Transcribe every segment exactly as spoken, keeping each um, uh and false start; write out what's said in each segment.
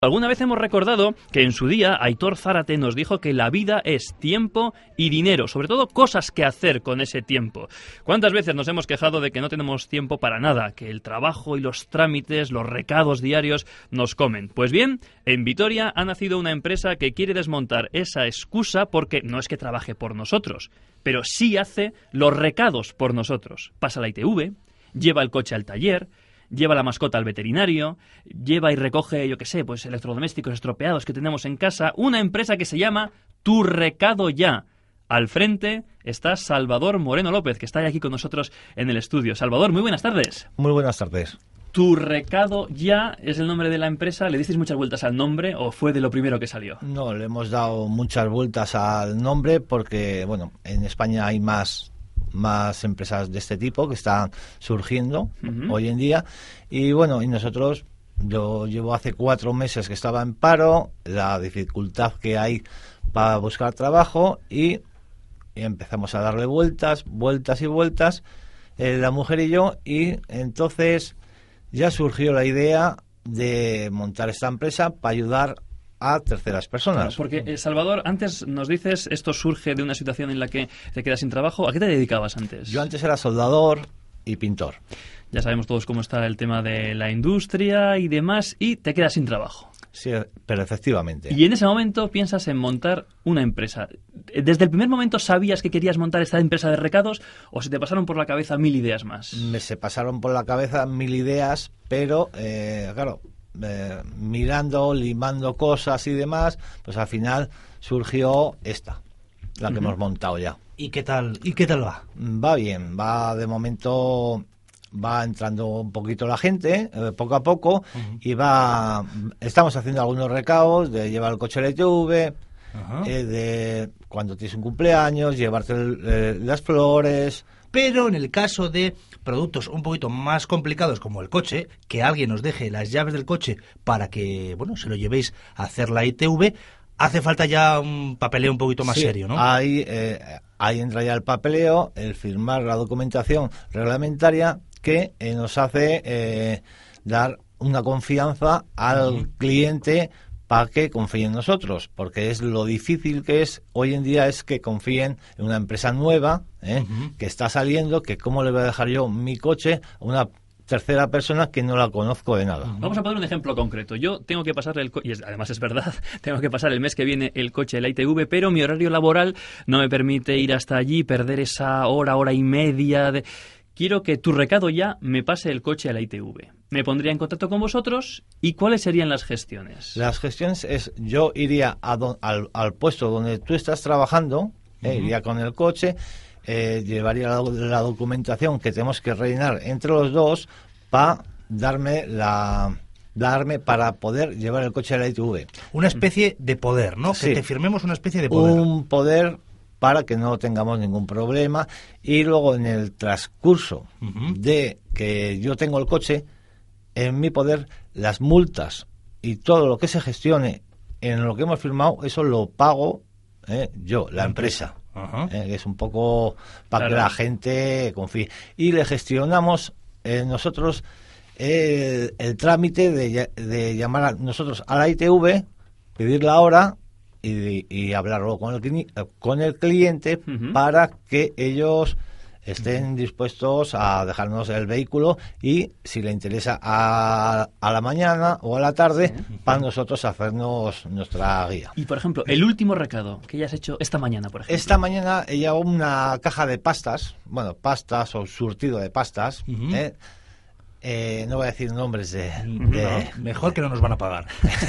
Alguna vez hemos recordado que en su día Aitor Zárate nos dijo que la vida es tiempo y dinero, sobre todo cosas que hacer con ese tiempo. ¿Cuántas veces nos hemos quejado de que no tenemos tiempo para nada, que el trabajo y los trámites, los recados diarios nos comen? Pues bien, en Vitoria ha nacido una empresa que quiere desmontar esa excusa porque no es que trabaje por nosotros, pero sí hace los recados por nosotros. Pasa la I T V, lleva el coche al taller, lleva la mascota al veterinario, lleva y recoge, yo qué sé, pues electrodomésticos estropeados que tenemos en casa. Una empresa que se llama Tu Recado Ya. Al frente está Salvador Moreno López, que está aquí con nosotros en el estudio. Salvador, muy buenas tardes. Muy buenas tardes. Tu Recado Ya es el nombre de la empresa. ¿Le disteis muchas vueltas al nombre o fue de lo primero que salió? No, le hemos dado muchas vueltas al nombre porque, bueno, en España hay más... más empresas de este tipo que están surgiendo uh-huh. hoy en día y bueno, y nosotros, yo llevo hace cuatro meses que estaba en paro, la dificultad que hay para buscar trabajo y, y empezamos a darle vueltas, vueltas y vueltas, eh, la mujer y yo, y entonces ya surgió la idea de montar esta empresa para ayudar a terceras personas. Claro, porque, eh, Salvador, antes nos dices, esto surge de una situación en la que te quedas sin trabajo. ¿A qué te dedicabas antes? Yo antes era soldador y pintor. Ya sabemos todos cómo está el tema de la industria y demás, y te quedas sin trabajo. Sí, pero efectivamente. Y en ese momento piensas en montar una empresa. ¿Desde el primer momento sabías que querías montar esta empresa de recados o se te pasaron por la cabeza mil ideas más? Me se pasaron por la cabeza mil ideas, pero, eh, claro... Eh, mirando, limando cosas y demás, pues al final surgió esta, la que uh-huh. hemos montado ya. ¿Y qué tal? ¿Y qué tal va? Va bien, va de momento, va entrando un poquito la gente, eh, poco a poco, uh-huh. y va, estamos haciendo algunos recados de llevar el coche a la I T V, uh-huh. eh, de cuando tienes un cumpleaños, llevarte el, eh, las flores. Pero en el caso de productos un poquito más complicados como el coche, que alguien nos deje las llaves del coche para que, bueno, se lo llevéis a hacer la I T V, hace falta ya un papeleo un poquito más sí, serio, ¿no? Ahí, eh, ahí entra ya el papeleo, el firmar la documentación reglamentaria que eh, nos hace eh, dar una confianza al uh-huh. cliente para que confíe en nosotros, porque es lo difícil que es hoy en día es que confíen en una empresa nueva ¿eh? uh-huh. que está saliendo, que cómo le voy a dejar yo mi coche a una tercera persona que no la conozco de nada. Vamos a poner un ejemplo concreto. Yo tengo que pasarle el coche, y es, además es verdad, tengo que pasar el mes que viene el coche de la I T V, pero mi horario laboral no me permite ir hasta allí, perder esa hora, hora y media de... Quiero que Tu Recado Ya me pase el coche a la I T V. Me pondría en contacto con vosotros y ¿cuáles serían las gestiones? Las gestiones es, yo iría a don, al, al puesto donde tú estás trabajando, eh, uh-huh. iría con el coche, eh, llevaría la, la documentación que tenemos que rellenar entre los dos para darme la... darme para poder llevar el coche a la I T V. Una especie de poder, ¿no? Sí. Que te firmemos una especie de poder. Un poder para que no tengamos ningún problema y luego en el transcurso uh-huh. de que yo tengo el coche, en mi poder las multas y todo lo que se gestione en lo que hemos firmado, eso lo pago eh, yo, la empresa. Uh-huh. Eh, es un poco para claro. que la gente confíe. Y le gestionamos eh, nosotros eh, el trámite de, de llamar a nosotros a la I T V, pedir la hora y, y hablarlo con el, con el cliente uh-huh. para que ellos estén dispuestos a dejarnos el vehículo y si le interesa a, a la mañana o a la tarde sí. para nosotros hacernos nuestra guía. Y por ejemplo, el último recado que ya has hecho esta mañana, por ejemplo. Esta mañana he llevado una caja de pastas, bueno, pastas o surtido de pastas, uh-huh. ¿eh? Eh, no voy a decir nombres de... de... No, mejor que no nos van a pagar.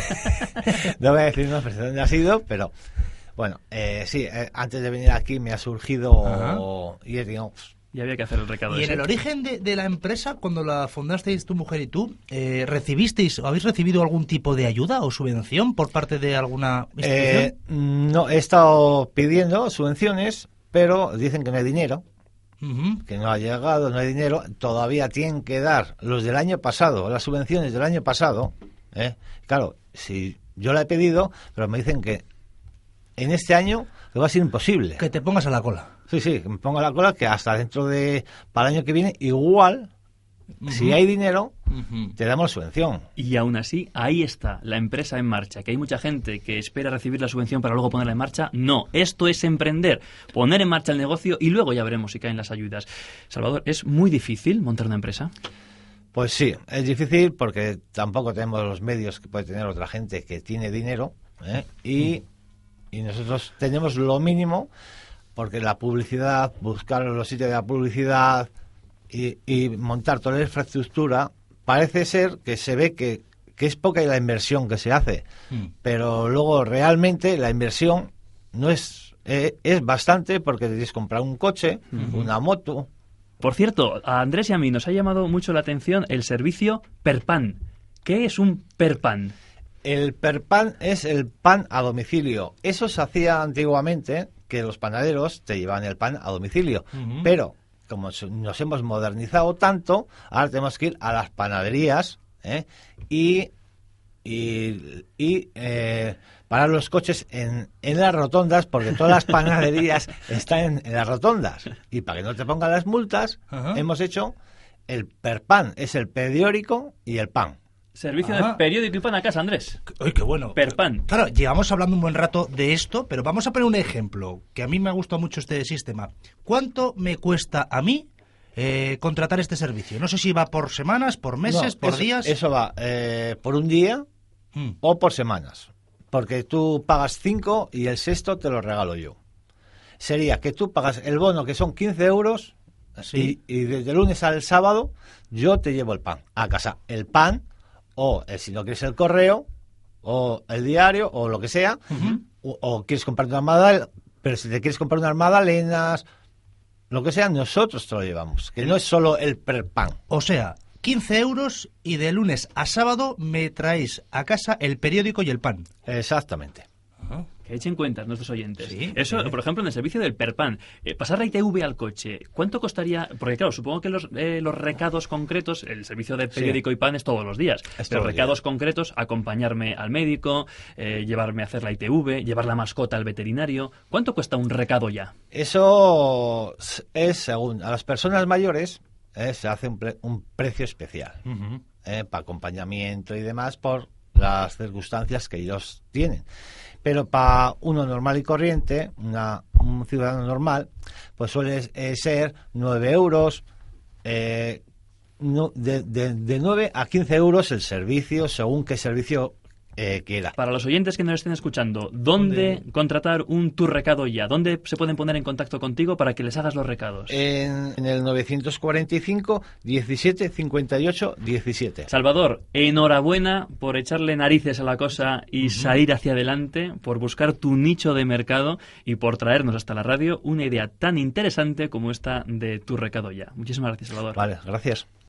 No voy a decir nombres de dónde ha sido, pero... Bueno, eh, sí, eh, antes de venir aquí me ha surgido Ajá. y he dicho... Y había que hacer el recado. Y ese. En el origen de, de la empresa, cuando la fundasteis tu mujer y tú, eh, ¿recibisteis o habéis recibido algún tipo de ayuda o subvención por parte de alguna institución? Eh, no, he estado pidiendo subvenciones, pero dicen que no hay dinero. Uh-huh. Que no ha llegado, no hay dinero, todavía tienen que dar los del año pasado, las subvenciones del año pasado, ¿eh? Claro, si yo la he pedido, pero me dicen que en este año que va a ser imposible. Que te pongas a la cola. Sí, sí, que me ponga a la cola, que hasta dentro de, para el año que viene, igual, uh-huh. si hay dinero, uh-huh. te damos subvención. Y aún así, ahí está la empresa en marcha. Que hay mucha gente que espera recibir la subvención para luego ponerla en marcha. No, esto es emprender, poner en marcha el negocio y luego ya veremos si caen las ayudas. Salvador, ¿es muy difícil montar una empresa? Pues sí, es difícil porque tampoco tenemos los medios que puede tener otra gente que tiene dinero, ¿eh? y, y nosotros tenemos lo mínimo, porque la publicidad, buscar los sitios de la publicidad y, y montar toda la infraestructura, parece ser que se ve que, que es poca la inversión que se hace, mm. pero luego realmente la inversión no es, eh, es bastante, porque tienes que comprar un coche, mm-hmm. una moto. Por cierto, a Andrés y a mí nos ha llamado mucho la atención el servicio Perpan. ¿Qué es un Perpan? El Perpan es el pan a domicilio. Eso se hacía antiguamente, que los panaderos te llevaban el pan a domicilio. Uh-huh. Pero, como nos hemos modernizado tanto, ahora tenemos que ir a las panaderías ¿eh? y, y, y eh, parar los coches en, en las rotondas, porque todas las panaderías están en, en las rotondas. Y para que no te pongan las multas, uh-huh. hemos hecho el Perpan, es el periódico y el pan. Servicio Ajá. de periódico y pan a casa, Andrés. ¡Ay, qué bueno! Perpan. Claro, llevamos hablando un buen rato de esto, pero vamos a poner un ejemplo, que a mí me ha gustado mucho este sistema. ¿Cuánto me cuesta a mí eh, contratar este servicio? No sé si va por semanas, por meses, no, por eso, días. Eso va eh, por un día mm. o por semanas. Porque tú pagas cinco y el sexto te lo regalo yo. Sería que tú pagas el bono, que son quince euros, sí. y, y desde lunes al sábado yo te llevo el pan a casa. El pan, o eh, si no quieres el correo, o el diario, o lo que sea, uh-huh. o, o quieres comprar una magdalena, pero si te quieres comprar unas magdalenas, lo que sea, nosotros te lo llevamos. Que no es solo el Perpan. O sea, quince euros y de lunes a sábado me traéis a casa el periódico y el pan. Exactamente. Uh-huh. Que echen cuenta nuestros oyentes. Sí, Eso, sí. por ejemplo, en el servicio del Perpan, eh, pasar la I T V al coche, ¿cuánto costaría? Porque claro, supongo que los, eh, los recados concretos, el servicio de periódico sí. y pan es todos los días. Es pero recados días. concretos, acompañarme al médico, eh, llevarme a hacer la I T V, llevar la mascota al veterinario. ¿Cuánto cuesta un recado ya? Eso es según a las personas mayores. Eh, se hace un, pre- un precio especial uh-huh. eh, para acompañamiento y demás por las circunstancias que ellos tienen. Pero para uno normal y corriente, una, un ciudadano normal, pues suele eh, ser nueve euros, eh, no, de, de, de nueve a quince euros el servicio, según qué servicio eh, quiera. Para los oyentes que nos estén escuchando, ¿dónde, ¿dónde contratar un Tu Recado Ya? ¿Dónde se pueden poner en contacto contigo para que les hagas los recados? En, en el novecientos cuarenta y cinco, diecisiete, cincuenta y ocho, diecisiete. Salvador, enhorabuena por echarle narices a la cosa y uh-huh. salir hacia adelante, por buscar tu nicho de mercado y por traernos hasta la radio una idea tan interesante como esta de Tu Recado Ya. Muchísimas gracias, Salvador. Vale, gracias.